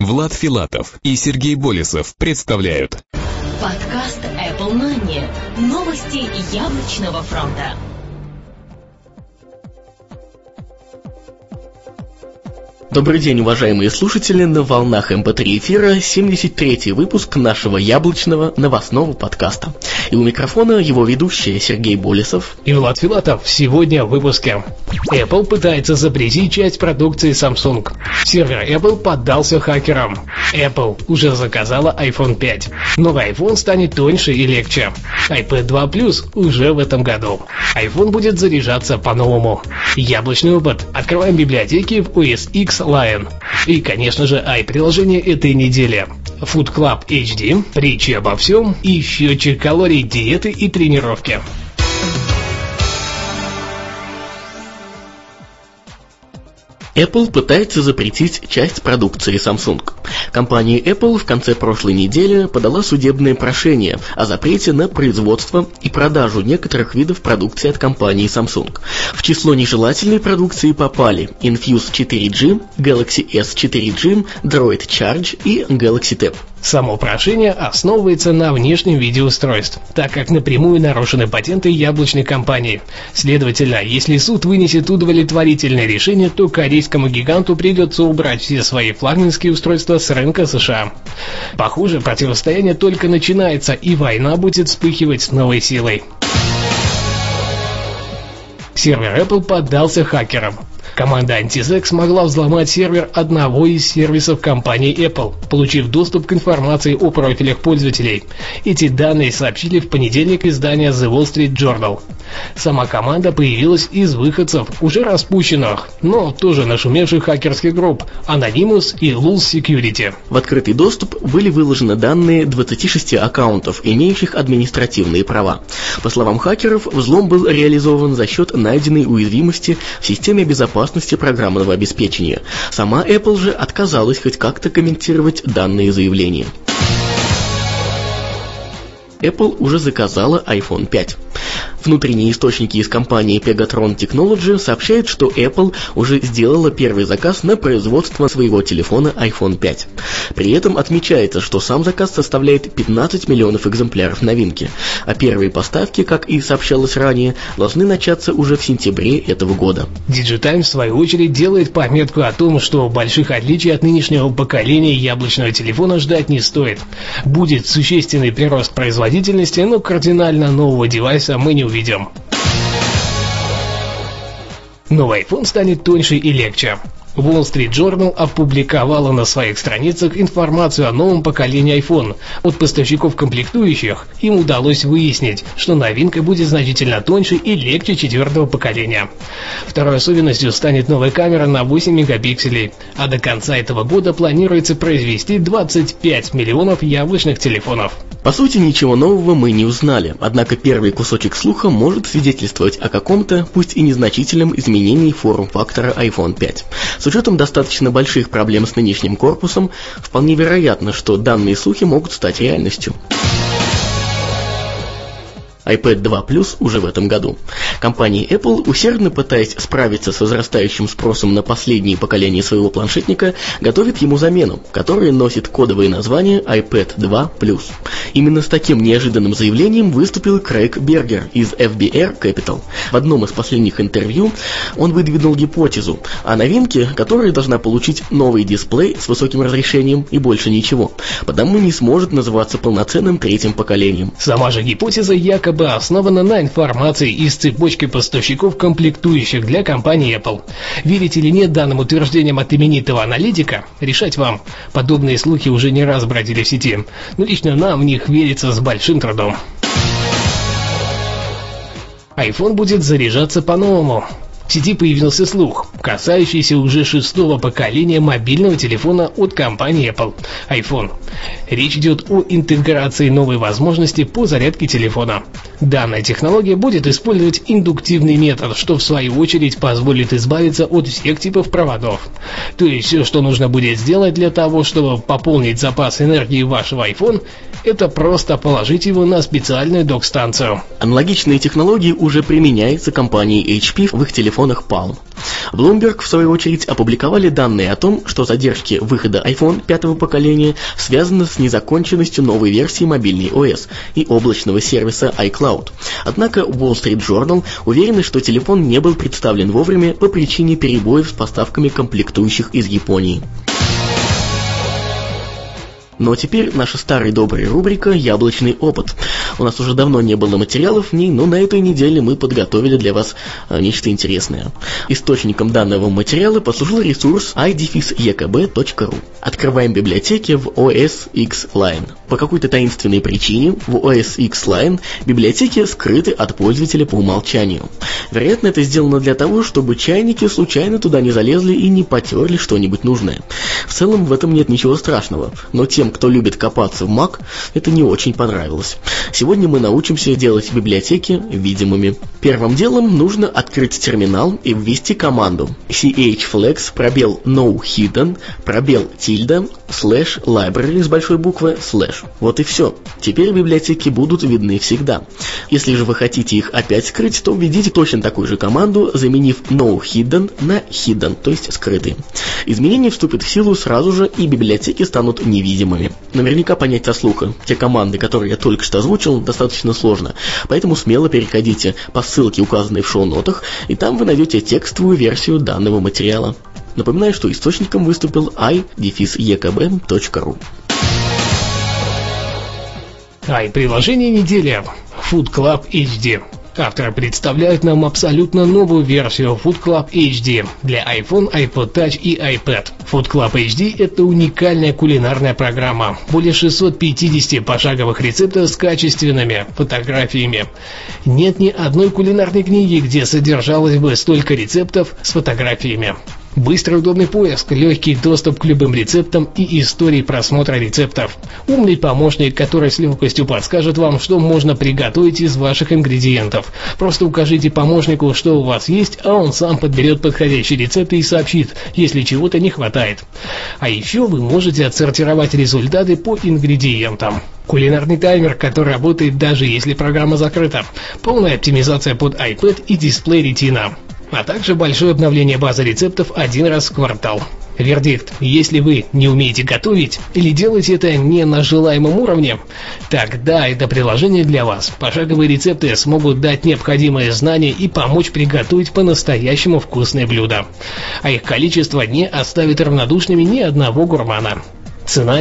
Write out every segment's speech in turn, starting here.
Влад Филатов и Сергей Болесов представляют подкаст Apple Money. Новости яблочного фронта. Добрый день, уважаемые слушатели, на волнах МП3 эфира 73-й выпуск нашего яблочного новостного подкаста. И у микрофона его ведущие Сергей Болесов и Влад Филатов. Сегодня в выпуске. Apple пытается запретить часть продукции Samsung. Сервер Apple поддался хакерам. Apple уже заказала iPhone 5. Новый iPhone станет тоньше и легче. iPad 2 Plus уже в этом году. iPhone будет заряжаться по-новому. Яблочный опыт. Открываем библиотеки в OS X Lion. И, конечно же, приложение этой недели. Food Club HD, притчи обо всем и счетчик калорий, диеты и тренировки. Apple пытается запретить часть продукции Samsung. Компания Apple в конце прошлой недели подала судебное прошение о запрете на производство и продажу некоторых видов продукции от компании Samsung. В число нежелательной продукции попали Infuse 4G, Galaxy S 4G, Droid Charge и Galaxy Tab. Само прошение основывается на внешнем виде устройств, так как напрямую нарушены патенты яблочной компании. Следовательно, если суд вынесет удовлетворительное решение, то корейскому гиганту придется убрать все свои флагманские устройства с рынка США. Похоже, противостояние только начинается, и война будет вспыхивать с новой силой. Сервер Apple поддался хакерам. Команда Antisec смогла взломать сервер одного из сервисов компании Apple, получив доступ к информации о профилях пользователей. Эти данные сообщили в понедельник издание The Wall Street Journal. Сама команда появилась из выходцев, уже распущенных, но тоже нашумевших хакерских групп Anonymous и Lulz Security. В открытый доступ были выложены данные 26 аккаунтов, имеющих административные права. По словам хакеров, взлом был реализован за счет найденной уязвимости в системе безопасности программного обеспечения. Сама Apple же отказалась хоть как-то комментировать данные заявления. Apple уже заказала iPhone 5. Внутренние источники из компании Pegatron Technology сообщают, что Apple уже сделала первый заказ на производство своего телефона iPhone 5. При этом отмечается, что сам заказ составляет 15 миллионов экземпляров новинки, а первые поставки, как и сообщалось ранее, должны начаться уже в сентябре этого года. DigiTimes, в свою очередь, делает пометку о том, что больших отличий от нынешнего поколения яблочного телефона ждать не стоит. Будет существенный прирост производительности, но кардинально нового девайса мы не увидим. Новый iPhone станет тоньше и легче. Wall Street Journal опубликовала на своих страницах информацию о новом поколении iPhone. От поставщиков комплектующих им удалось выяснить, что новинка будет значительно тоньше и легче четвертого поколения. Второй особенностью станет новая камера на 8 мегапикселей, а до конца этого года планируется произвести 25 миллионов яблочных телефонов. По сути, ничего нового мы не узнали, однако первый кусочек слуха может свидетельствовать о каком-то, пусть и незначительном, изменении форм-фактора iPhone 5. С учетом достаточно больших проблем с нынешним корпусом, вполне вероятно, что данные слухи могут стать реальностью. iPad 2 Plus уже в этом году. Компания Apple, усердно пытаясь справиться с возрастающим спросом на последние поколения своего планшетника, готовит ему замену, которая носит кодовое название iPad 2 Plus. Именно с таким неожиданным заявлением выступил Крейг Бергер из FBR Capital. В одном из последних интервью он выдвинул гипотезу о новинке, которая должна получить новый дисплей с высоким разрешением и больше ничего, потому не сможет называться полноценным третьим поколением. Сама же гипотеза якобы основана на информации из цепочки поставщиков комплектующих для компании Apple. Верить или нет данным утверждениям от именитого аналитика, решать вам. Подобные слухи уже не раз бродили в сети, но лично нам в них верится с большим трудом. iPhone будет заряжаться по-новому. В сети появился слух, касающийся уже 6-го поколения мобильного телефона от компании Apple – iPhone. Речь идет о интеграции новой возможности по зарядке телефона. Данная технология будет использовать индуктивный метод, что в свою очередь позволит избавиться от всех типов проводов. То есть все, что нужно будет сделать для того, чтобы пополнить запас энергии вашего iPhone, это просто положить его на специальную док-станцию. Аналогичные технологии уже применяются компанией HP в их телефонах телефонах Palm. Bloomberg, в свою очередь, опубликовали данные о том, что задержки выхода iPhone 5-го поколения связаны с незаконченностью новой версии мобильной ОС и облачного сервиса iCloud. Однако Wall Street Journal уверены, что телефон не был представлен вовремя по причине перебоев с поставками комплектующих из Японии. Но теперь наша старая добрая рубрика «Яблочный опыт». У нас уже давно не было материалов в ней, но на этой неделе мы подготовили для вас нечто интересное. Источником данного материала послужил ресурс i-ekb.ru. Открываем библиотеки в OS X Line. По какой-то таинственной причине в OS X Line библиотеки скрыты от пользователя по умолчанию. Вероятно, это сделано для того, чтобы чайники случайно туда не залезли и не потерли что-нибудь нужное. В целом в этом нет ничего страшного, но тем, кто любит копаться в Mac, это не очень понравилось. Сегодня мы научимся делать библиотеки видимыми. Первым делом нужно открыть терминал и ввести команду chflex /no-hidden /library с большой буквы /. Вот и все. Теперь библиотеки будут видны всегда. Если же вы хотите их опять скрыть, то введите точно такую же команду, заменив no-hidden на hidden, то есть скрытый. Изменения вступят в силу сразу же, и библиотеки станут невидимыми. Наверняка понять со слуха те команды, которые я только что озвучил, достаточно сложно, поэтому смело переходите по ссылке, указанной в шоу-нотах, и там вы найдете текстовую версию данного материала. Напоминаю, что источником выступил i-ekb.ru. Приложение недели Food Club HD. Авторы представляют нам абсолютно новую версию Food Club HD для iPhone, iPod Touch и iPad. Food Club HD – это уникальная кулинарная программа. Более 650 пошаговых рецептов с качественными фотографиями. Нет ни одной кулинарной книги, где содержалось бы столько рецептов с фотографиями. Быстрый удобный поиск, легкий доступ к любым рецептам и истории просмотра рецептов. Умный помощник, который с легкостью подскажет вам, что можно приготовить из ваших ингредиентов. Просто укажите помощнику, что у вас есть, а он сам подберет подходящие рецепты и сообщит, если чего-то не хватает. А еще вы можете отсортировать результаты по ингредиентам. Кулинарный таймер, который работает даже если программа закрыта. Полная оптимизация под iPad и дисплей Retina. А также большое обновление базы рецептов один раз в квартал. Вердикт: если вы не умеете готовить или делаете это не на желаемом уровне, тогда это приложение для вас. Пошаговые рецепты смогут дать необходимые знания и помочь приготовить по-настоящему вкусные блюда. А их количество не оставит равнодушными ни одного гурмана. Цена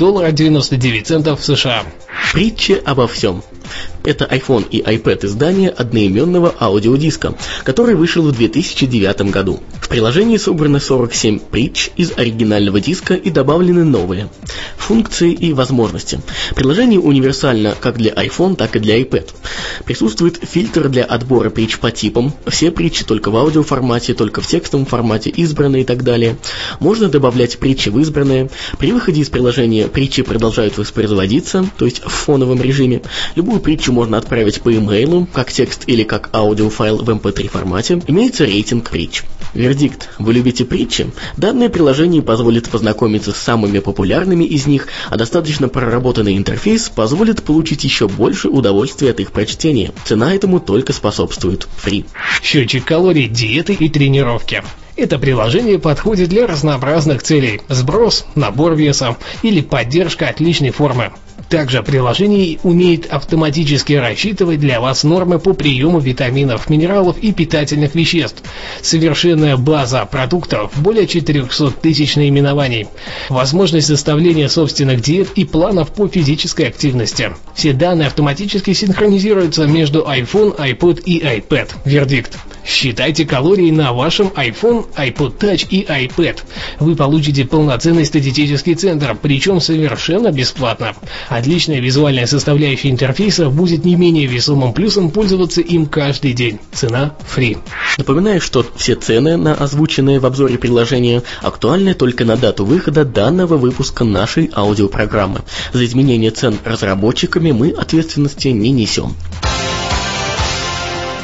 $4.99 в США. Притча обо всем. Это iPhone и iPad издание одноименного аудиодиска, который вышел в 2009 году. В приложении собрано 47 притч из оригинального диска и добавлены новые функции и возможности. Приложение универсально как для iPhone, так и для iPad. Присутствует фильтр для отбора притч по типам, все притчи только в аудиоформате, только в текстовом формате, избранные и так далее. Можно добавлять притчи в избранные. При выходе из приложения притчи продолжают воспроизводиться, то есть в фоновом режиме. Любую притчу можно отправить по имейлу, как текст или как аудиофайл в MP3 формате. Имеется рейтинг притч. Вердикт: вы любите притчи? Данное приложение позволит познакомиться с самыми популярными из них, а достаточно проработанный интерфейс позволит получить еще больше удовольствия от их прочтения. Цена этому только способствует. Free. Счетчик калорий, диеты и тренировки. Это приложение подходит для разнообразных целей: сброс, набор веса или поддержка отличной формы. Также приложение умеет автоматически рассчитывать для вас нормы по приему витаминов, минералов и питательных веществ. Совершенная база продуктов, более 400 тысяч наименований. Возможность составления собственных диет и планов по физической активности. Все данные автоматически синхронизируются между iPhone, iPod и iPad. Вердикт: считайте калории на вашем iPhone, iPod Touch и iPad. Вы получите полноценный статистический центр, причем совершенно бесплатно. Отличная визуальная составляющая интерфейса будет не менее весомым плюсом пользоваться им каждый день. Цена free. Напоминаю, что все цены на озвученные в обзоре приложения актуальны только на дату выхода данного выпуска нашей аудиопрограммы. За изменение цен разработчиками мы ответственности не несем.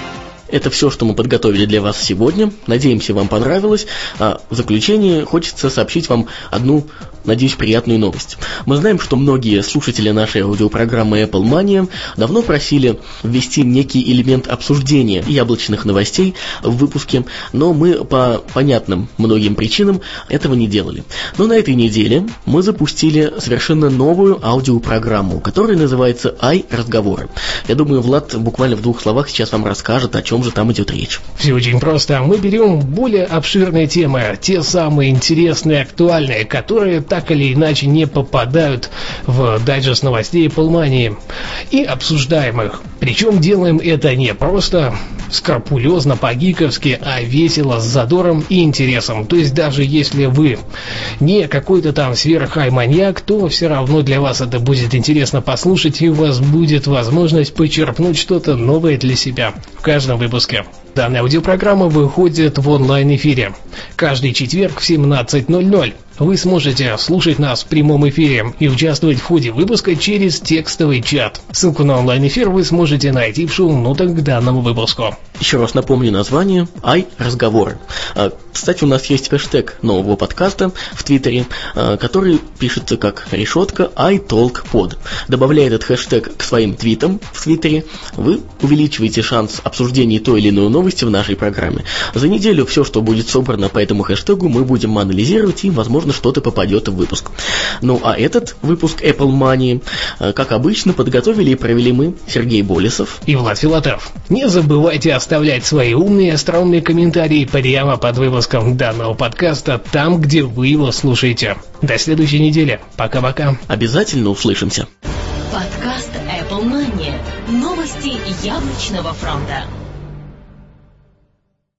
Это все, что мы подготовили для вас сегодня. Надеемся, вам понравилось. А в заключение хочется сообщить вам одну, надеюсь, приятную новость. Мы знаем, что многие слушатели нашей аудиопрограммы Apple Mania давно просили ввести некий элемент обсуждения яблочных новостей в выпуске, но мы по понятным многим причинам этого не делали. Но на этой неделе мы запустили совершенно новую аудиопрограмму, которая называется iRazговоры. Я думаю, Влад буквально в 2 словах сейчас вам расскажет, о чем же там идет речь. Все очень просто. Мы берем более обширные темы, те самые интересные, актуальные, которые так или иначе не попадают в дайджест новостей Apple Mania, и обсуждаем их. Причем делаем это не просто скрупулезно по-гиковски, а весело, с задором и интересом. То есть даже если вы не какой-то там сверххай-маньяк, то все равно для вас это будет интересно послушать, и у вас будет возможность почерпнуть что-то новое для себя в каждом выпуске. Данная аудиопрограмма выходит в онлайн-эфире каждый четверг в 17:00. Вы сможете слушать нас в прямом эфире и участвовать в ходе выпуска через текстовый чат. Ссылку на онлайн-эфир вы сможете найти в шоу-нотах к данному выпуску. Еще раз напомню название iRazговоры. Кстати, у нас есть хэштег нового подкаста в Твиттере, который пишется как решетка iTalkPod. Добавляя этот хэштег к своим твитам в Твиттере, вы увеличиваете шанс обсуждения той или иной новости в нашей программе. За неделю все, что будет собрано по этому хэштегу, мы будем анализировать, и, возможно, что-то попадет в выпуск. Ну а этот выпуск Apple Mania, как обычно, подготовили и провели мы, Сергей Болесов и Влад Филатов. Не забывайте оставлять свои умные, остроумные комментарии прямо под выпуском данного подкаста, там, где вы его слушаете. До следующей недели. Пока-пока. Обязательно услышимся. Подкаст Apple Mania. Новости яблочного фронта.